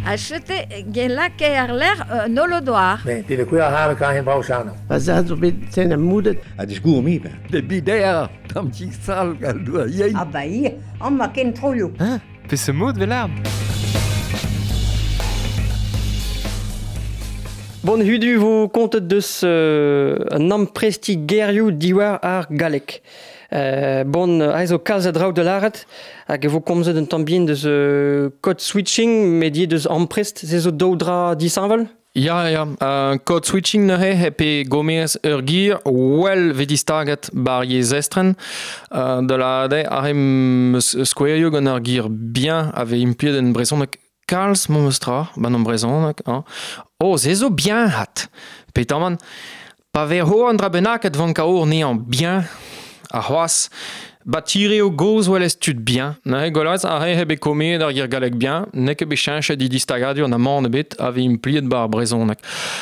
achete gelak l'air nolodoar. Nee, die kuia halen kan geen pausano. Basato bene mudet. Het is goed mee, De bidea, tam ci sal galdua yei. Ah bah hier, on m'a ken trolio. Pe se mod velar. Bon hudu vo kontet deus un ampresti gerioù diwar ar galek. Bon aizo kalz a draoù de laret hag vo komzet un tambien deus code switching medie deus amprest zezo daudra disanvel. Ja, code switching neuze heb e gomez ur gir wel vedistaget bar yez estren. De la de arem squario gant ur gir bien ave impiet en brezhonek kalz momestra, ban an brezhonek. Zezo bien hat. Petaman, pa ver ho an dra benaket van kaour nean bien a c'hoaz. Batireo goz wel estud bien. Ne golaz a heb e komet ar gir galek bien. Nek ebe chenchet di distagadio an amant ebet ave impliet bar brezhonek.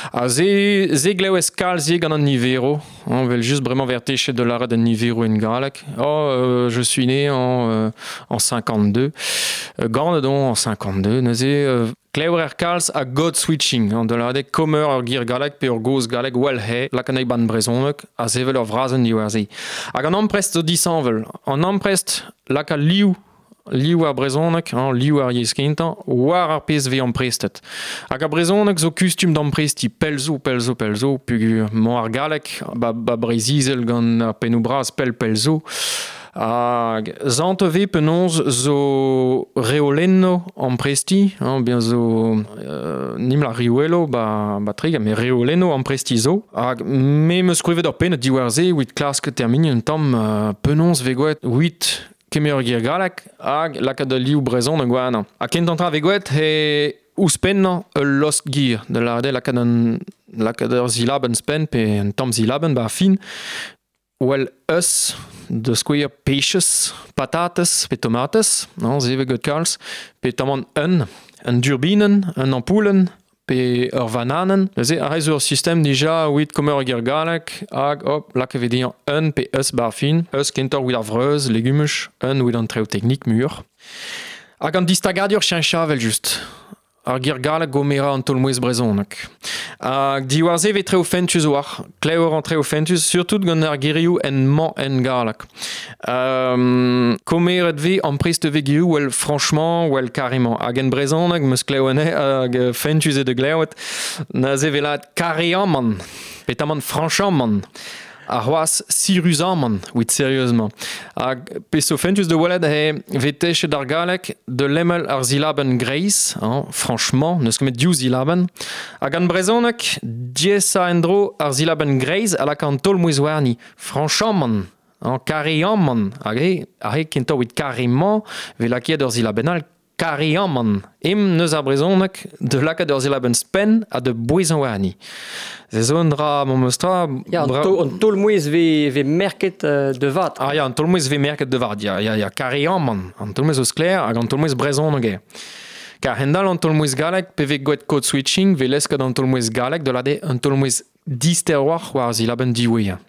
Ze gleo eskal zie gant an nivero. On vel just bremañ vertechet de l'aret an nivero en galek. Je suis né en 52. Gant edon en 52. Neuze kleur er kalz a god switching. De l'aret komer ur gir galek pe ur goz galek wel he lakanei ban brezhonek a zevel ur vrazen diwar ze. Hag an amprest zo disanvel. An amprest laka liou ar brezhonek, liou ar yeskintan, war ar pez amprestet. Hag ar brezhonek zo kustum d'ampresti pelzo, pugur mo ar galek, ba brezizel gant ar penou braz pelzo. Hag zant ve penonz zo reolenno ampresti, bien zo nim la riouelo ba triga, me reolenno ampresti zo. Hag me meus skrivet ur penet diwar ze, wit klask termini un tam penonz vegouet 8 kemer gir galak hag laka de liou brezhon an gwana. Ha kent antra vegouet he ouspennan lost gir de la de laka d'ur zilaben spen pe un tam zilaben ba fin. Wel eus de skouer peixes, patates pe tomates, zeve gant kalz, pe tamant un durbinen, un ampoulen, pe ur vananen. Ze a rez ur system dija wit komer gir galek hag hop laka vedian un pe eus bar fin. Eus kentor wit ar vreuz, legumech, un wit an treo teknik mur. Hag an distagadur chenchavel just. Ar gir galek gomera an tolmouez brezhonek. Hag diwar ze ve treo fentus war, kleur an treo fentus, surtout gant ar gerioù en man en galek. Komeret ve amprest ve gerioù wel franchement, wel carrément. Hag en brezhonek meus kleoene hag fentus e de gleoet, na ze velat kareamman, petaman franchamman. A c'hoaz siruzamman, wit serieusement. Hag peso fentus de welet he vetechet ar galek de lemmel ar zilaben greiz, franchement, neus kemet diou zilaben. Hag an brezhonek, diesa endro ar zilaben greiz alak an tolmouez warni. Franchamman, kareamman. Hag he kento wit kareman, ve lakiet ur zilabenal kareamman. Neus ar brezhonek de lakat ur zilaben spen a de bouezan warni. Ze zo un dra momestra... Ja, an tolmouez ve merket de vat. Ah ja, an tolmouez ve merket de vat, ja, kareamman. An tolmouez eus kler hag an tolmouez brezhonek e. Kar hendal an tolmouez galek pe ve goet code switching ve lesket an tolmouez galek de la de an tolmouez dister war zilaben dioueia.